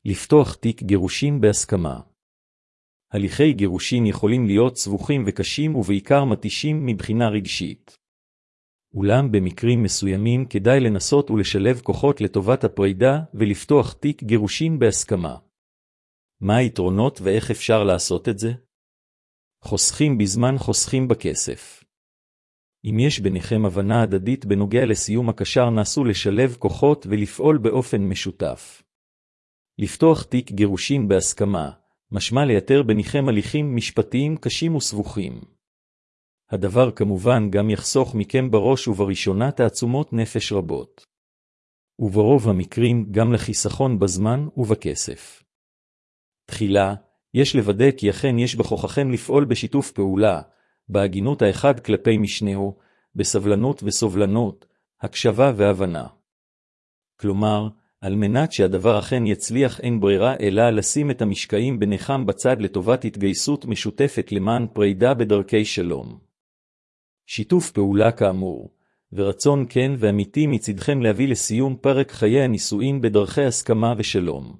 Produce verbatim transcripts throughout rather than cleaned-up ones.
לפתוח תיק גירושין בהסכמה. הליכי גירושין יכולים להיות סבוכים וקשים ובעיקר מתישים מבחינה רגשית. אולם במקרים מסוימים כדאי לנסות ולשלב כוחות לטובת הפרידה ולפתוח תיק גירושין בהסכמה. מה היתרונות ואיך אפשר לעשות את זה? חוסכים בזמן, חוסכים בכסף. אם יש ביניכם הבנה הדדית בנוגע לסיום הקשר, נסו לשלב כוחות ולפעול באופן משותף. לפתוח תיק גירושין בהסכמה, משמע לייתר ביניכם הליכים משפטיים קשים וסבוכים. הדבר כמובן גם יחסוך מכם בראש ובראשונה תעצומות נפש רבות. וברוב המקרים גם לחיסכון בזמן ובכסף. תחילה, יש לוודא כי אכן יש בכוחכם לפעול בשיתוף פעולה, בהגינות האחד כלפי משנהו, בסבלנות וסובלנות, הקשבה והבנה. כלומר, על מנת שהדבר אכן יצליח אין ברירה אלא לשים את המשקעים ביניכם בצד לטובת התגייסות משותפת למען פרידה בדרכי שלום. שיתוף פעולה כאמור, ורצון כן ואמיתי מצדכם להביא לסיום פרק חיי הנישואין בדרכי הסכמה ושלום.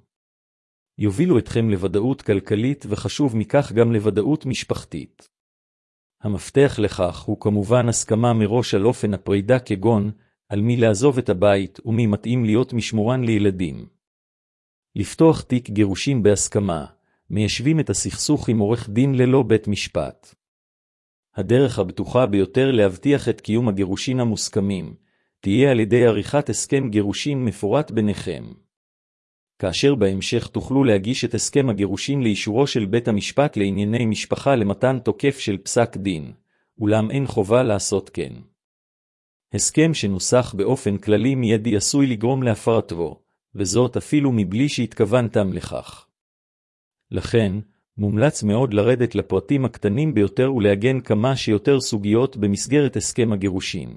יובילו אתכם לוודאות כלכלית וחשוב מכך גם לוודאות משפחתית. המפתח לכך הוא כמובן הסכמה מראש על אופן הפרידה, כגון על מי לעזוב את הבית ומי מתאים להיות משמורן לילדים. לפתוח תיק גירושין בהסכמה, מיישבים את הסכסוך עם עורך דין ללא בית משפט. הדרך הבטוחה ביותר להבטיח את קיום הגירושין המוסכמים, תהיה על ידי עריכת הסכם גירושין מפורט ביניכם. כאשר בהמשך תוכלו להגיש את הסכם הגירושין לאישורו של בית המשפט לענייני משפחה למתן תוקף של פסק דין, אולם אין חובה לעשות כן. הסכם שנוסח באופן כללי מיידי עשוי לגרום להפרתו, וזאת אפילו מבלי שהתכוונתם לכך. לכן, מומלץ מאוד לרדת לפרטים הקטנים ביותר ולהגן כמה שיותר סוגיות במסגרת הסכם הגירושין.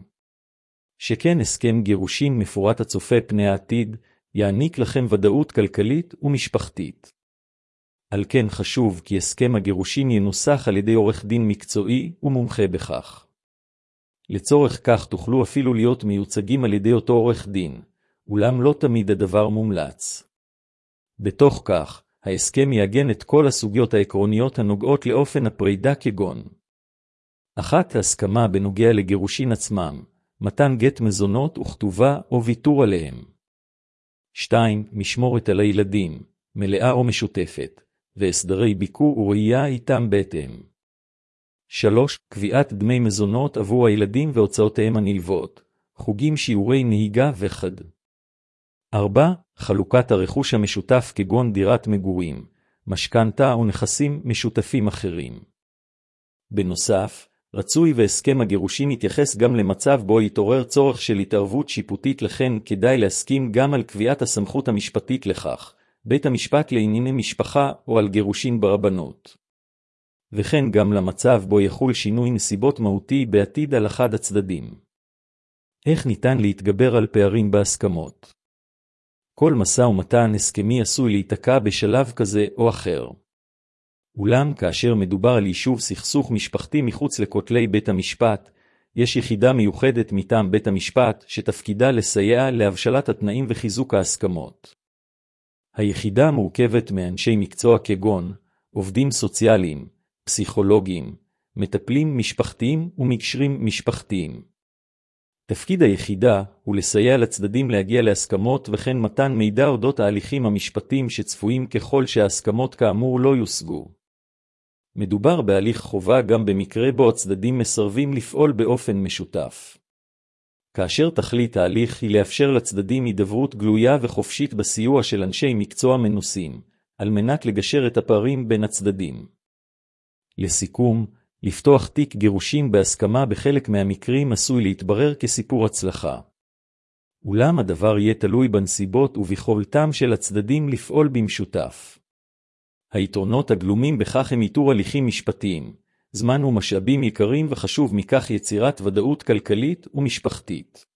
שכן הסכם גירושין מפורט הצופה פני העתיד, יעניק לכם ודאות כלכלית ומשפחתית. על כן חשוב כי הסכם הגירושין ינוסח על ידי עורך דין מקצועי ומומחה בכך. לצורך כך תוכלו אפילו להיות מיוצגים על ידי אותו עורך דין, אולם לא תמיד הדבר מומלץ. בתוך כך, ההסכם יעגן את כל הסוגיות העקרוניות הנוגעות לאופן הפרידה, כגון אחת, הסכמה בנוגע לגירושין עצמם, מתן גט מזונות וכתובה או ויתור עליהם. שתיים, משמורת על הילדים, מלאה או משותפת, והסדרי ביקור וראייה איתם בהתאם. שלוש, קביעת דמי מזונות עבור הילדים והוצאותיהם הנלוות, חוגים, שיעורי נהיגה וחד. ארבע, חלוקת הרכוש המשותף, כגון דירת מגורים, משכנתה או נכסים משותפים אחרים. בנוסף, רצוי והסכם הגירושין יתייחס גם למצב בו יתעורר צורך של התערבות שיפוטית, לכן כדאי להסכים גם על קביעת הסמכות המשפטית לכך, בית המשפט לענייני משפחה או על גירושין ברבנות. וכן גם למצב בו יחול שינוי נסיבות מהותי בעתיד על אחד הצדדים. איך ניתן להתגבר על פערים בהסכמות? כל משא ומתן הסכמי עשוי להיתקע בשלב כזה או אחר. אולם כאשר מדובר על יישוב סכסוך משפחתי מחוץ לכותלי בית המשפט, יש יחידה מיוחדת מטעם בית המשפט שתפקידה לסייע להבשלת התנאים וחיזוק ההסכמות. היחידה מורכבת מאנשי מקצוע כגון עובדים סוציאליים, פסיכולוגים, מטפלים משפחתיים ומקשרים משפחתיים. תפקיד היחידה הוא לסייע לצדדים להגיע להסכמות וכן מתן מידע אודות ההליכים המשפטיים שצפויים ככל שההסכמות כאמור לא יושגו. מדובר בהליך חובה גם במקרה בו הצדדים מסרבים לפעול באופן משותף. כאשר תכלית ההליך היא לאפשר לצדדים הידברות גלויה וחופשית בסיוע של אנשי מקצוע מנוסים, על מנת לגשר את הפערים בין הצדדים. לסיכום, לפתוח תיק גירושין בהסכמה בחלק מהמקרים עשוי להתברר כסיפור הצלחה. אולם הדבר יהיה תלוי בנסיבות וביכולתם של הצדדים לפעול במשותף. היתרונות הגלומים בכך הם איתור הליכים משפטיים, זמן ומשאבים יקרים, וחשוב מכך יצירת ודאות כלכלית ומשפחתית.